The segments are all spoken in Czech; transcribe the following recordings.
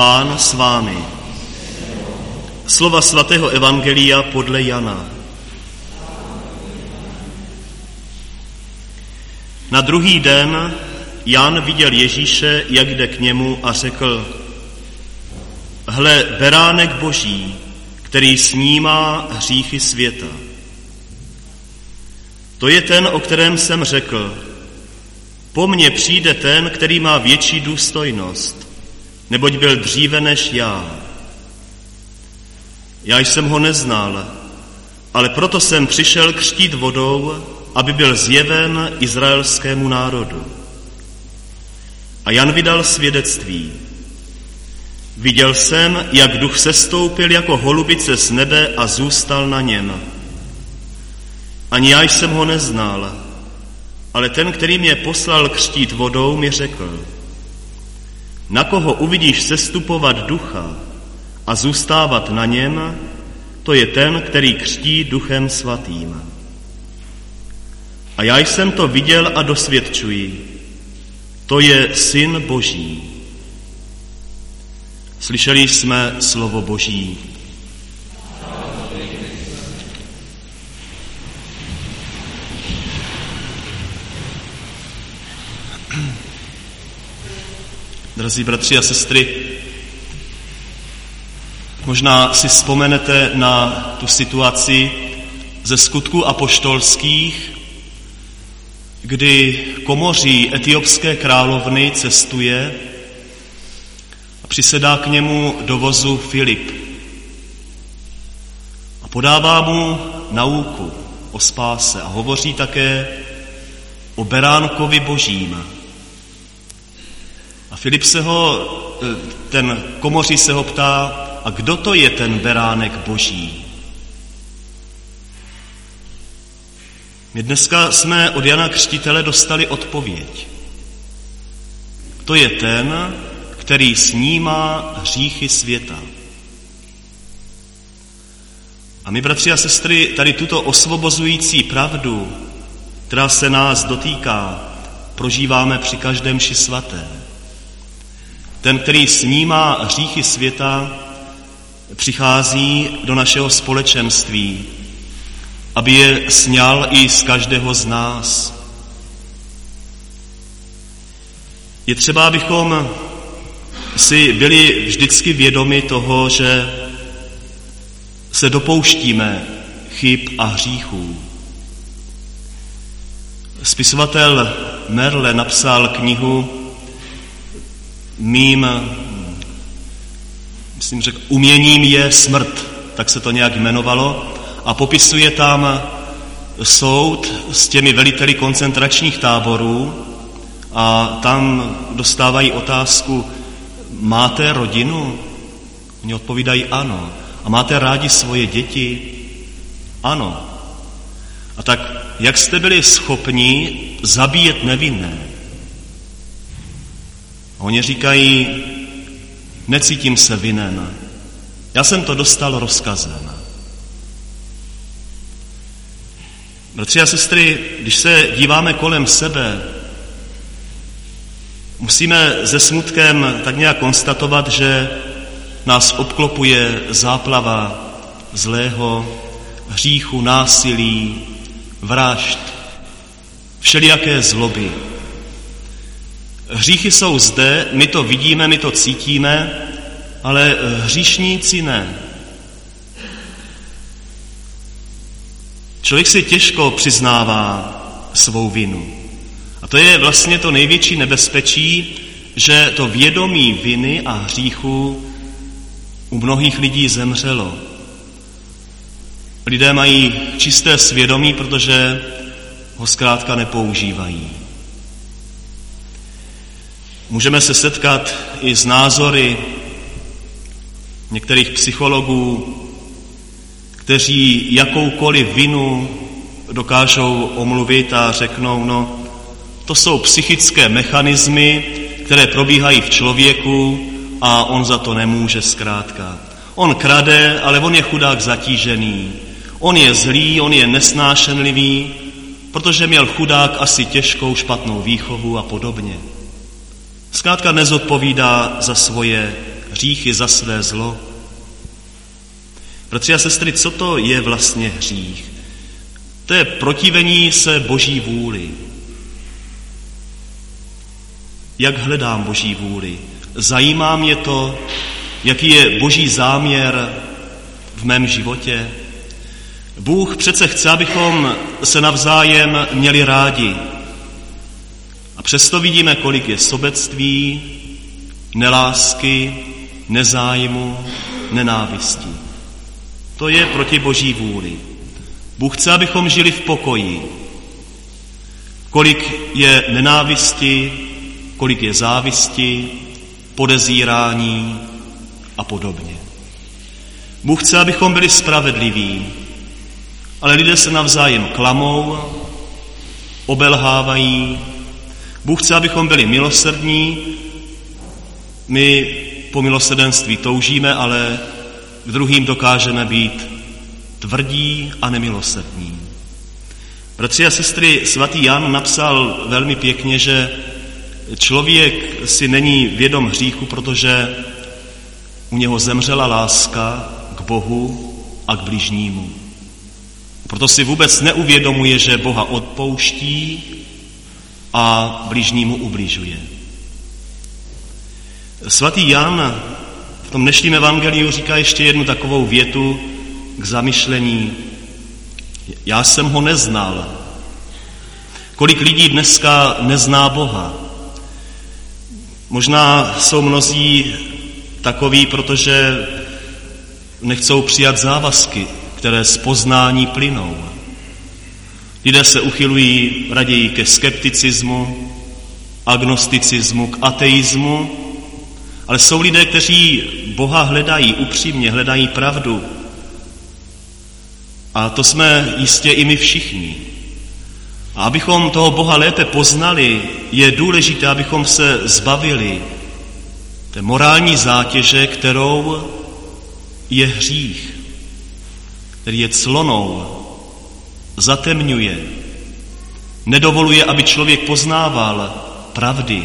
Pán s vámi. Slova svatého evangelia podle Jana. Na druhý den Jan viděl Ježíše, jak jde k němu, a řekl: Hle, beránek Boží, který snímá hříchy světa. To je ten, o kterém jsem řekl: Po mně přijde ten, který má větší důstojnost, neboť byl dříve než já. Já jsem ho neznal, ale proto jsem přišel křtít vodou, aby byl zjeven izraelskému národu. A Jan vydal svědectví: Viděl jsem, jak duch sestoupil jako holubice z nebe a zůstal na něm. Ani já jsem ho neznal, ale ten, který mě poslal křtít vodou, mi řekl: Na koho uvidíš sestupovat ducha a zůstávat na něm, to je ten, který křtí Duchem Svatým. A já jsem to viděl a dosvědčuji: To je Syn Boží. Slyšeli jsme slovo Boží. Drazí bratři a sestry, možná si vzpomenete na tu situaci ze Skutků apoštolských, kdy komoří etiopské královny cestuje a přisedá k němu do vozu Filip a podává mu nauku o spáse a hovoří také o beránkovi Božím. A Filip ten komoří se ho ptá: A kdo to je ten beránek Boží? My dneska jsme od Jana Křtitele dostali odpověď. To je ten, který snímá hříchy světa. A my, bratři a sestry, tady tuto osvobozující pravdu, která se nás dotýká, prožíváme při každém mši svaté. Ten, který snímá hříchy světa, přichází do našeho společenství, aby je sňal i z každého z nás. Je třeba, abychom si byli vždycky vědomi toho, že se dopouštíme chyb a hříchů. Spisovatel Merle napsal knihu Uměním je smrt, tak se to nějak jmenovalo, a popisuje tam soud s těmi veliteli koncentračních táborů a tam dostávají otázku: Máte rodinu? Oni odpovídají ano. A máte rádi svoje děti? Ano. A tak jak jste byli schopni zabíjet nevinné? A oni říkají: Necítím se vinen. Já jsem to dostal rozkazem. Bratři a sestry, když se díváme kolem sebe, musíme se smutkem tak nějak konstatovat, že nás obklopuje záplava zlého, hříchu, násilí, vražd, všelijaké zloby. Hříchy jsou zde, my to vidíme, my to cítíme, ale hříšníci ne. Člověk si těžko přiznává svou vinu. A to je vlastně to největší nebezpečí, že to vědomí viny a hříchu u mnohých lidí zemřelo. Lidé mají čisté svědomí, protože ho zkrátka nepoužívají. Můžeme se setkat i s názory některých psychologů, kteří jakoukoliv vinu dokážou omluvit a řeknou: to jsou psychické mechanismy, které probíhají v člověku a on za to nemůže zkrátka. On krade, ale on je chudák zatížený. On je zlý, on je nesnášenlivý, protože měl chudák asi těžkou špatnou výchovu a podobně. Zkrátka nezodpovídá za svoje hříchy za své zlo. Bratři a sestry, co to je vlastně hřích? To je protivení se Boží vůli. Jak hledám Boží vůli? Zajímá mě to, jaký je Boží záměr v mém životě? Bůh přece chce, abychom se navzájem měli rádi. A přesto vidíme, kolik je sobectví, nelásky, nezájmu, nenávistí. To je proti Boží vůli. Bůh chce, abychom žili v pokoji. Kolik je nenávisti, kolik je závisti, podezírání a podobně. Bůh chce, abychom byli spravedliví, ale lidé se navzájem klamou, obelhávají. Bůh chce, abychom byli milosrdní. My po milosrdenství toužíme, ale k druhým dokážeme být tvrdí a nemilosrdní. Bratři a sestry, svatý Jan napsal velmi pěkně, že člověk si není vědom hříchu, protože u něho zemřela láska k Bohu a k bližnímu. Proto si vůbec neuvědomuje, že Boha odpouští a bližnímu ubližuje. Svatý Jan v tom dnešním evangeliu říká ještě jednu takovou větu k zamyšlení. Já jsem ho neznal. Kolik lidí dneska nezná Boha? Možná jsou mnozí takoví, protože nechcou přijat závazky, které z poznání plynou. Lidé se uchylují raději ke skepticismu, agnosticismu, k ateismu, ale jsou lidé, kteří Boha hledají upřímně, hledají pravdu. A to jsme jistě i my všichni. A abychom toho Boha lépe poznali, je důležité, abychom se zbavili té morální zátěže, kterou je hřích, který je clonou, zatemňuje, nedovoluje, aby člověk poznával pravdy.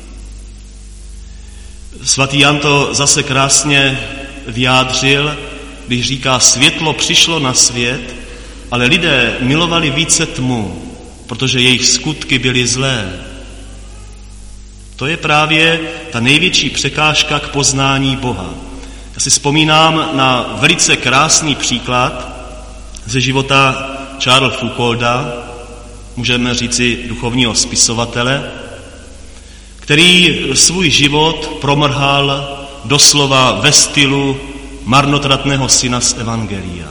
Svatý Jan to zase krásně vyjádřil, když říká, světlo přišlo na svět, ale lidé milovali více tmu, protože jejich skutky byly zlé. To je právě ta největší překážka k poznání Boha. Já si vzpomínám na velice krásný příklad ze života Charlesa Foucaulda, můžeme říci duchovního spisovatele, který svůj život promrhal doslova ve stylu marnotratného syna z Evangelia.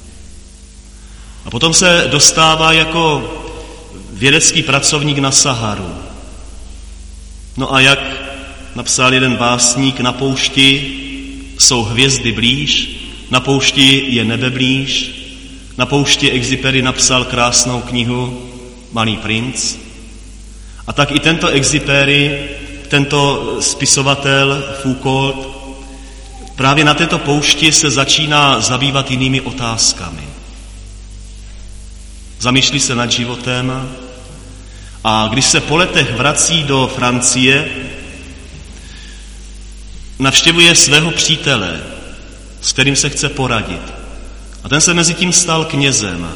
A potom se dostává jako vědecký pracovník na Saharu. No a jak napsal jeden básník, na poušti jsou hvězdy blíž, na poušti je nebe blíž, na poušti Exupéry napsal krásnou knihu Malý princ. A tak i tento Exupéry, tento spisovatel Foucault, právě na této poušti se začíná zabývat jinými otázkami. Zamýšlí se nad životem a když se po letech vrací do Francie, navštěvuje svého přítele, s kterým se chce poradit. A ten se mezi tím stal knězem.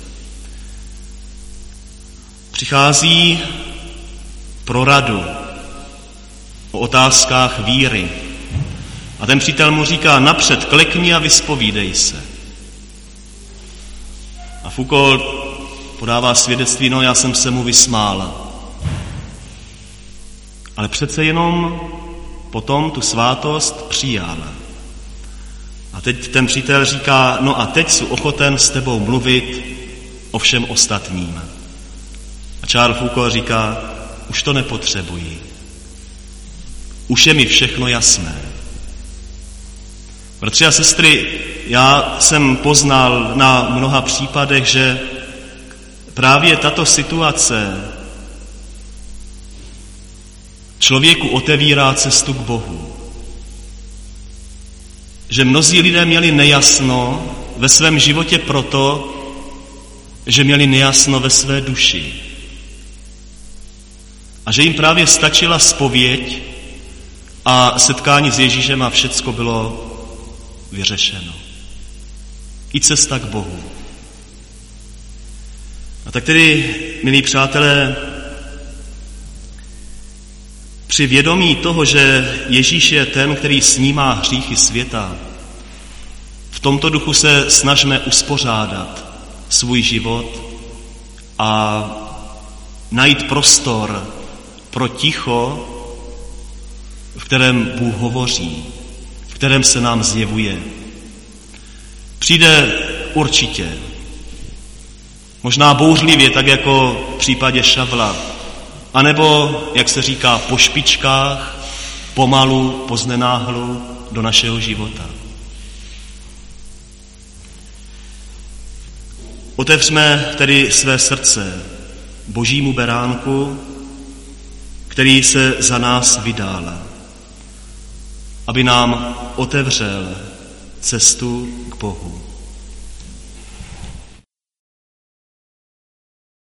Přichází pro radu o otázkách víry. A ten přítel mu říká, napřed klekni a vyspovídej se. A Foucault podává svědectví, no já jsem se mu vysmál. Ale přece jenom potom tu svátost přijal. A teď ten přítel říká, no a teď jsem ochoten s tebou mluvit o všem ostatním. A Charles Foucault říká, už to nepotřebuji. Už je mi všechno jasné. Bratři a sestry, já jsem poznal na mnoha případech, že právě tato situace člověku otevírá cestu k Bohu. Že mnozí lidé měli nejasno ve svém životě proto, že měli nejasno ve své duši. A že jim právě stačila zpověď a setkání s Ježíšem a všecko bylo vyřešeno. I cesta k Bohu. A tak tedy, milí přátelé, při vědomí toho, že Ježíš je ten, který snímá hříchy světa, v tomto duchu se snažme uspořádat svůj život a najít prostor pro ticho, v kterém Bůh hovoří, v kterém se nám zjevuje. Přijde určitě, možná bouřlivě, tak jako v případě Šavla, anebo, jak se říká, po špičkách, pomalu, poznenáhlu do našeho života. Otevřme tedy své srdce Božímu beránku, který se za nás vydal, aby nám otevřel cestu k Bohu.